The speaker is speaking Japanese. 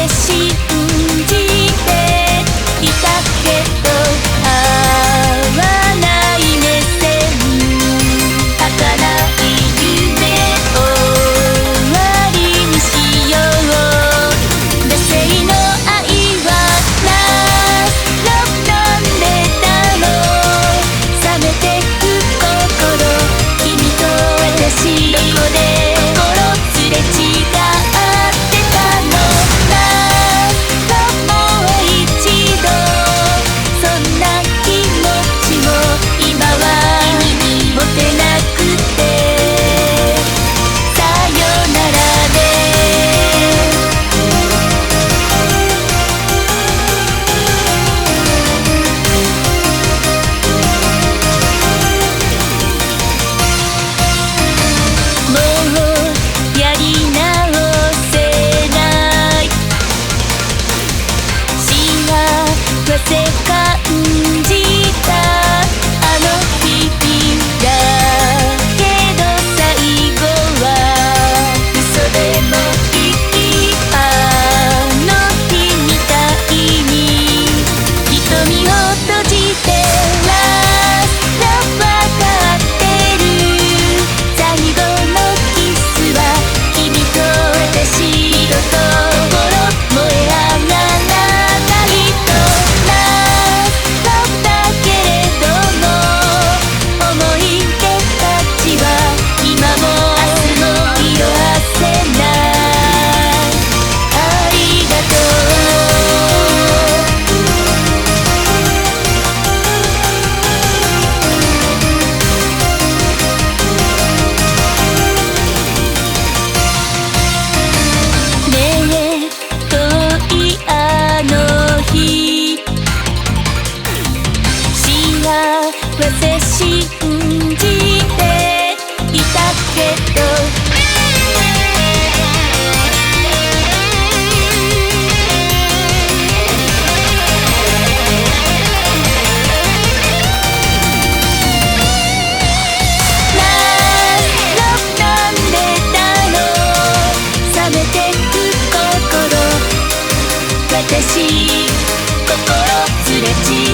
信じていたけど合わない目線儚い夢を終わりにしよう惰性の愛はラストなんでだろう冷めてく心君と私どこで心すれ違ってたのラストもう一度そんな気持ちを今は持てなくてさよならでもうやり直せない幸せ感じたあの日々だけど最後は嘘でもいいあの日みたいに瞳を閉じてラストわかってる最後のキスは君と私二度と心燃え上がらないとラストだけれども思い出たちは今も明日も色あせないありがとうねえ遠いあの日幸せ信じていたけどラストなんでだろう冷めてく心私心すれ違